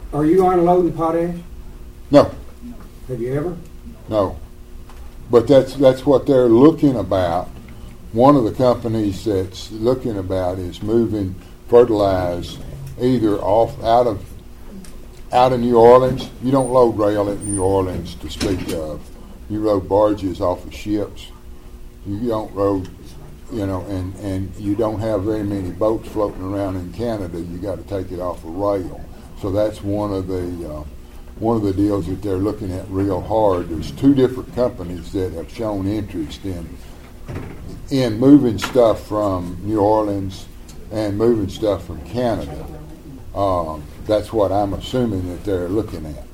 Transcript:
Are you unloading potash? No, Have you ever? no. But that's what they're looking about. One of the companies that's looking about is moving fertilizer either out of New Orleans. You don't load rail at New Orleans to speak of. You load barges off of ships. You don't load, and you don't have very many boats floating around in Canada. You got to take it off of rail. So that's one of the deals that they're looking at real hard. There's two different companies that have shown interest in moving stuff from New Orleans and moving stuff from Canada. That's what I'm assuming that they're looking at.